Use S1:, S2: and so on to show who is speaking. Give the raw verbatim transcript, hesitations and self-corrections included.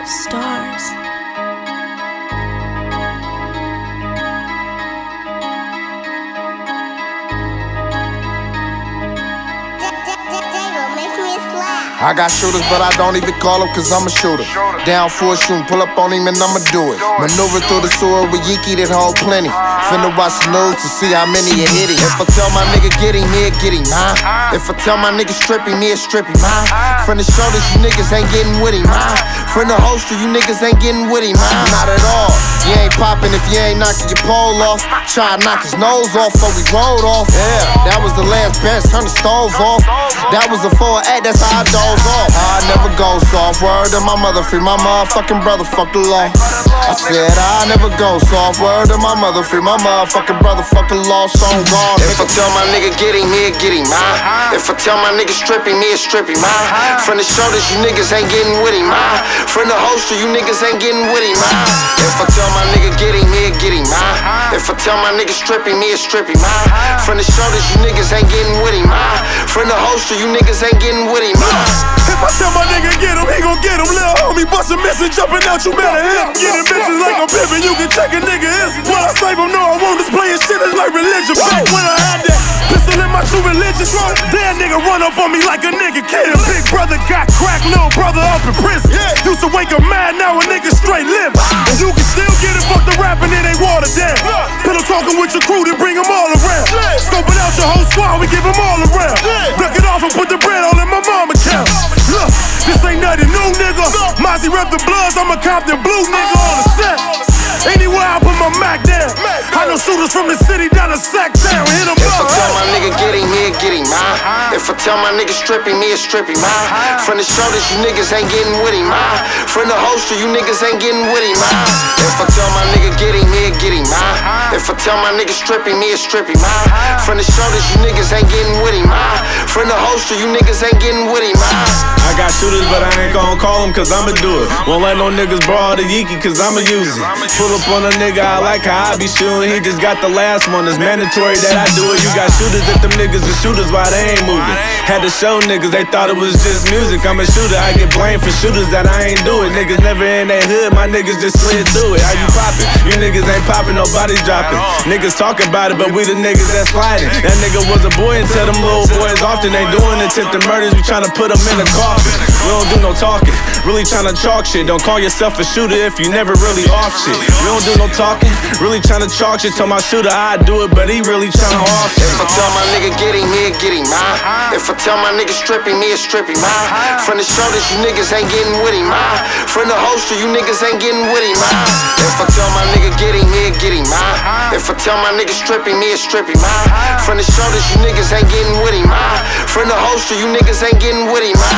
S1: Stars.
S2: I got shooters, but I don't even call them cause I'm a shooter. Down for a shooting, pull up on him and I'ma do it. Maneuver through the sewer with Yeeky that hold plenty. Finna watch the news to see how many you hit it. If I tell my nigga get him, he'll get him, huh? If I tell my nigga strip him, he'll strip him, huh? From the shoulders, you niggas ain't getting with him, huh? From the holster, you niggas ain't getting with him, huh? Not at all. You ain't popping if you ain't knocking your pole off. Try to knock his nose off before we rolled off. Yeah, that was the last best, turn the stove off. That was a four eight, that's how I doze off. I never go soft, word to my mother, free my motherfucking brother, fuck the law. I said I never go soft, word to my mother, free my motherfucking brother, fuck the law, so gone. If I tell my nigga get him, he'll get him, huh? If I tell my nigga strip him, he'll strip him, huh? From the shoulders, you niggas ain't getting with him, huh? From the holster, you niggas ain't getting with him, huh? If I tell my nigga get him, he'll get him, huh? If I tell my nigga strip him, he'll strip him, huh? From the shoulders, you niggas ain't getting with him, huh? From the holster, you niggas ain't getting with him, huh?
S3: If I tell my nigga get him, he gon' get him. Lil' homie bustin' missing, jumping out, you better hit him. Getting bitches like a pimpin', you can check a nigga instant. When I save him, no, I won't display his shit, it's like religion. Back when I had that pistol in my true religion, that nigga run up on me like a nigga kidding. Big brother got cracked, little brother up in prison. Used to wake up mad, now a nigga straight living. And you can still get it, fuck the rapping, it ain't watered down. Pillow talking with your crew, then bring them all around. Scoping out your whole squad, we give them all around. Duck it off and put the bread all in my mama count. Look, this ain't nothing new, nigga. Mozzie rep the Bloods, I'm a Compton Blue nigga on the set. Anywhere I put my Mac down, I know shooters from the city down to Sack Town. Hit him up.
S2: If I tell my nigga get him, he'll get him, huh? If I tell my nigga strip him, he'll strip him, huh? From the shoulders, you niggas ain't getting with him, huh? From the holster, you niggas ain't getting with him, huh? If I tell my nigga get him, he'll get him, huh? If I tell my nigga strip him, he'll strip him, huh? From the shoulders, you niggas ain't getting with him, huh? From the holster, you niggas ain't getting with him, huh?
S3: I got shooters, but I ain't gon' call them cause I'ma do it. Won't let no niggas borrow the Yeeky cause I'ma use it. Pull up on a nigga, I like how I be shooting. He just got the last one, it's mandatory that I do it. You got shooters if them niggas are shooters, why they ain't moving? Had to show niggas, they thought it was just music. I'm a shooter, I get blamed for shooters that I ain't do it. Niggas never in that hood, my niggas just slid through it. How you poppin'? You niggas ain't poppin', nobody's dropping. Niggas talk about it, but we the niggas that sliding. That nigga was a boy and tell them little boys often they doing attempted murders, we tryna put them in a coffin. We don't do no talking, really tryna chalk shit. Don't call yourself a shooter if you never really off shit. We don't do no talking, really tryna chalk shit. Tell my shooter I do it, but he really tryna off shit.
S2: If I tell my nigga get him, he'll get him, huh? If I tell my nigga strip him, he'll strip him, huh? From the shoulders, you niggas ain't getting with him, huh? From the holster, you niggas ain't getting with him, huh? If I tell my nigga get him, he'll get him, huh? If I tell my nigga strip him, he'll strip him, huh? From the shoulders, you niggas ain't getting with him, huh? From the holster, you niggas ain't getting with him, huh?